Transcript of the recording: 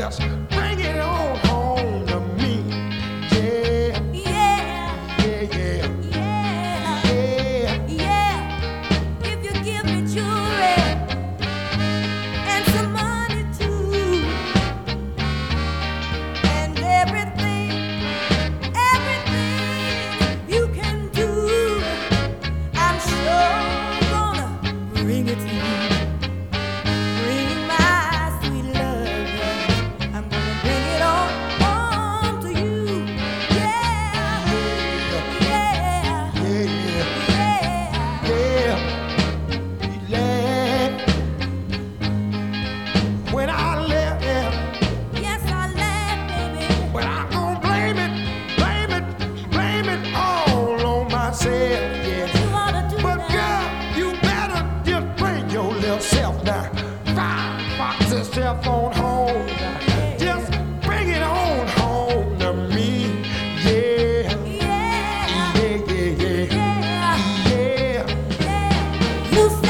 just bring it on home to me. Yeah, Yeah, yeah, yeah, yeah, yeah. yeah. If you give me jewelry and some money too, and everything you can do, I'm sure gonna bring it to you. Bring my sweet love. I'm gonna bring it on home to you. Yeah, yeah, Yeah, yeah. yeah. When I left, Yes, I laugh, baby. but I'm gonna blame it all on myself. Yeah. You ought to do But that. girl, you better just bring your little self now. Fox yourself on home. Just bring it on home to me. Yeah, Yeah, yeah, yeah, yeah, yeah, yeah. yeah. You